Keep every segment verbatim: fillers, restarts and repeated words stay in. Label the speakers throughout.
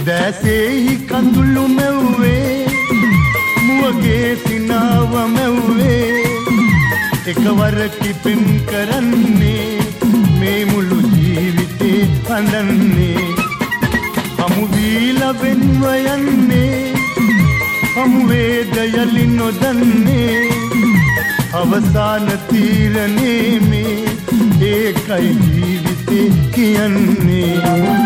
Speaker 1: දැසෙහි කඳුළු මැව්වේ මුවගේ සිනාව මැව්වේ එකවර කිපෙන් කරන්නේ මේ මුළු ජීවිතේ හඳන්නේ හමු වීලා වෙන්ව යන්නේ හමු වේදයලි නොදන්නේ අවසාන තීරණේ මේ ඒකයි ජීවිතේ කියන්නේ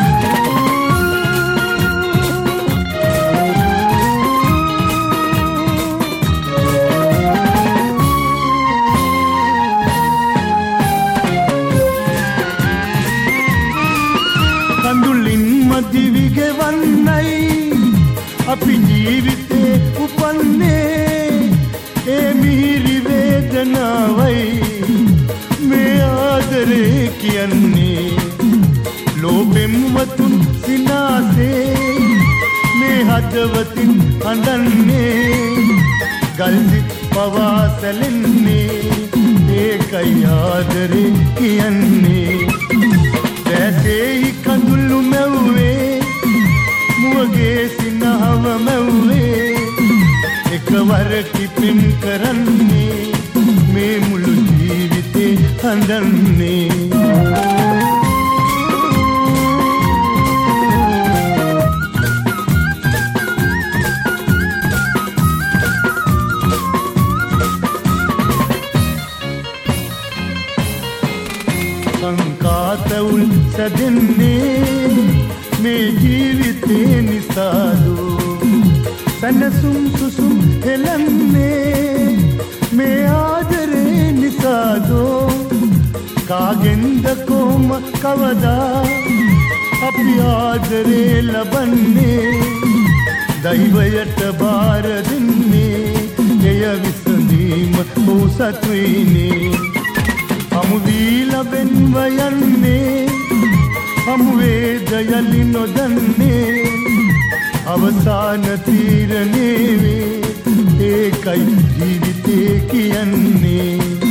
Speaker 1: දිවිගෙවන්නයි අපි ජීවිතේ උපන්නේ ඒ මිහිරි වේදනාවයි මේ ආදරේ කියන්නේ ලෝභෙන් වතුන් සිනාසේ මේ හදවතින් හඬන්නේ ගල්සි පවා සැලෙන්නේ ඒකයි ආදරේ කියන්නේ දැසෙහි කඳුළු මැව්වේ මුවගේ සිනහව මැව්වේ එකවර කිපෙන් කරන්නේ මේ මුළු ජීවිතේ හඳන්නේ සංකාතවුල් සැදෙන්නේ මේ ජීවිතේ නිසාදු සනසුම් සුසුම් හෙලන්නේ මේ ආදරේ නිසාදු කාගෙන්ද කොම කවදා අපි ආදරේ ලබන්නේ දෛවයට බාර දෙන්නේ එය විසඳීම උසතුයිනේ හමු වීලා වෙන්ව යන්නේ හමු වේදයලි නොදන්නේ අවසාන තීරණේ වේ ඒකයි ජීවිතේ කියන්නේ